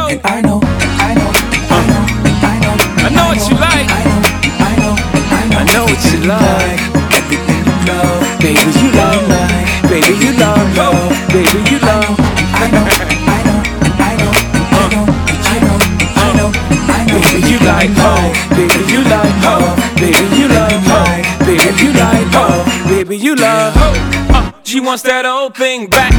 know. And I know, I know, I know, I know, I know what you like. I know, I know what you like. everything you love, Baby, you love. Baby, you love. Baby, you love. I know, I know, I know, I know, I know, I know, I know. Baby, you like hope. Baby, you like hope. Baby, you love hope. Baby, you like hope. Baby, you love hope. She wants that old thing back.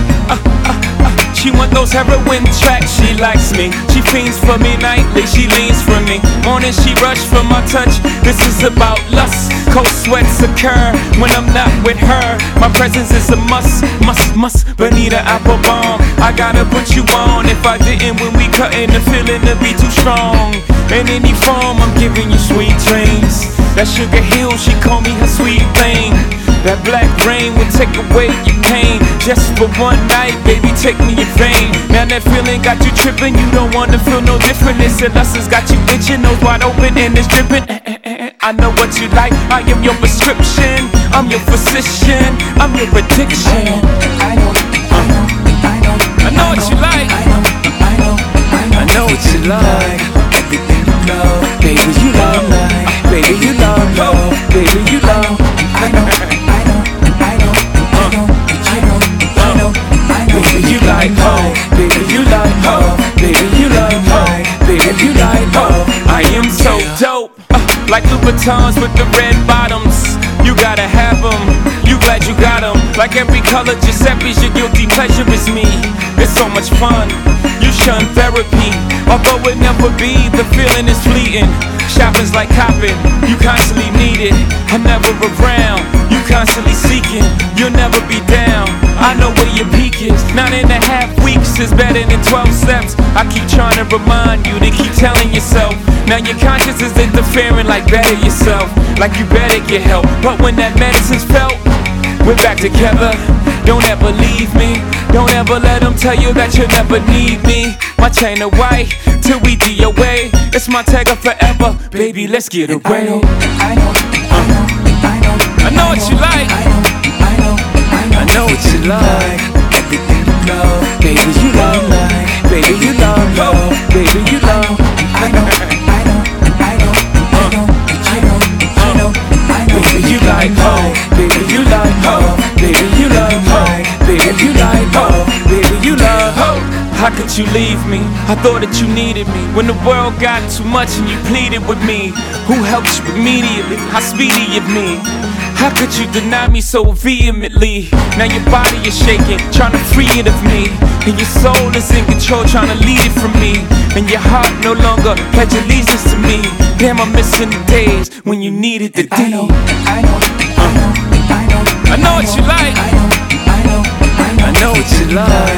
She want those heroin tracks. She likes me. She fiends for me nightly. She leans for me. Morning she rush for my touch. This is about lust. Cold sweats occur when I'm not with her. My presence is a must, must. Bonita Applebum, I gotta put you on. If I didn't when we cuttin', the feeling to be too strong. In any form, I'm giving you sweet dreams. That Sugar Hill, she call me her sweet thing. That black rain will take away your pain. Just for one night, baby, take me in vain. Now that feeling got you tripping, you don't wanna feel no different. This lust has got you itching, nose wide open and it's dripping. I know what you like, I am your prescription. I'm your physician, I'm your addiction. I know, I know, I know, I know what you like. I know, I know, I know what you like. everything you love, Baby, you love. Baby, you love. Baby, you love. I know, I know, I know, I know, I know, I know, I know. Baby, you like hope. Baby, you like hope. Baby, you like hope. Baby, you like hope. I am so dope. Like Louboutins with the red bottoms. You gotta have them. You glad you got them. Like every color Giuseppe's, your guilty pleasure is me. It's so much fun. You shun therapy. Although it never be, the feeling is fleeting. Shopping's like copping. You constantly need it. I'm never around. You constantly seeking. You'll never be down. I know where your peak is. 9.5 weeks is better than 12 steps. I keep trying to remind you to keep telling yourself. Now your conscience is interfering like better yourself. Like you better get help. But when that medicine's felt, we're back together. Don't ever leave me. Don't ever let them tell you that you'll never need me. My chain of white till we DOA. It's my tagger forever. Baby, let's get away. I know, I know, I know, I know what you like. I know, I know, I know what you like. everything you love, Baby, you love. Baby, you love. Baby, you love. I know, I know, I know, I know, I know, I know, I know. Baby, you like hope. Baby, you like hope. Baby, you love hope. Baby, you like hope. Baby, you love hope. How could you leave me? I thought that you needed me. When the world got too much and you pleaded with me. Who helped you immediately? How speedy of me? How could you deny me so vehemently? Now your body is shaking, trying to free it of me. And your soul is in control, trying to lead it from me. And your heart no longer pledge allegiance to me. Damn, I'm missing the days when you needed the I know, D. I know, I know, I know, I know what you like. I know, I know, I know what you like.